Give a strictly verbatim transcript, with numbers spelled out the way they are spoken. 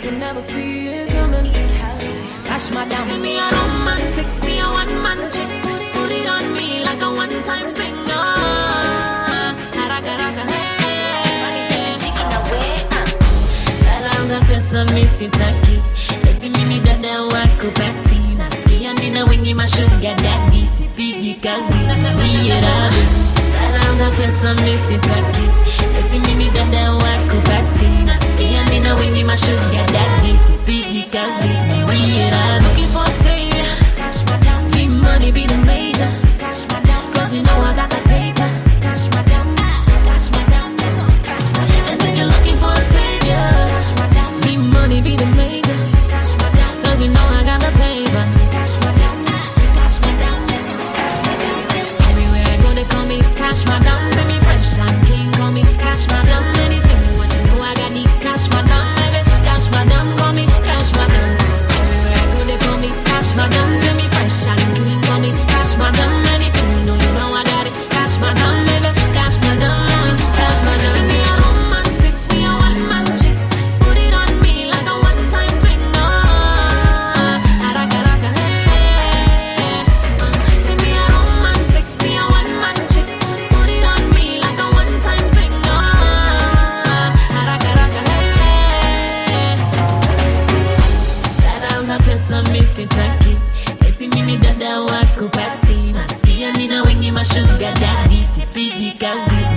you never see it coming. Cash madam. See me a romantic, me a one man chick. Put it on me like a one time thing. Oh, haraka haraka hey. Dada pesa misitaki. Eti mimi dada wako pati. Nasikia nina wengi mashuga daddy. Sipigi kazi niye rabi. Dada pesa misitaki. Eti mimi dada wako pati. Nasikia nina wengi mashuga daddy. Sipigi kazi niye rabi. Looking for a savior. The money be the major. Cause you know I got the paper. And if you're looking for a savior, the money be the major. Cause you know I got the paper. Everywhere I go they call me Cash Madam. Send me fresh and clean, call me Cash Madam. Anything you want, you know I got the Cash Madam. Baby, Cash Madam, call me Cash Madam. Everywhere I go they call me Cash Madam. Send me fresh and clean, call me Cash Madam. Anything you know, you know I got it. Cash Madam, baby, Cash Madam, Cash Madam. See me a romantic, me a one man chick. Put it on me like a one time thing. Oh, haraka haraka hey. See me a romantic, me a one man chick. Put it on me like a one time thing. Oh, haraka haraka hey. Dada uza pesa misitaki. Eti mimi dada wako pati. Nasikia nina wengi mashuga daddy. Sipigi kazi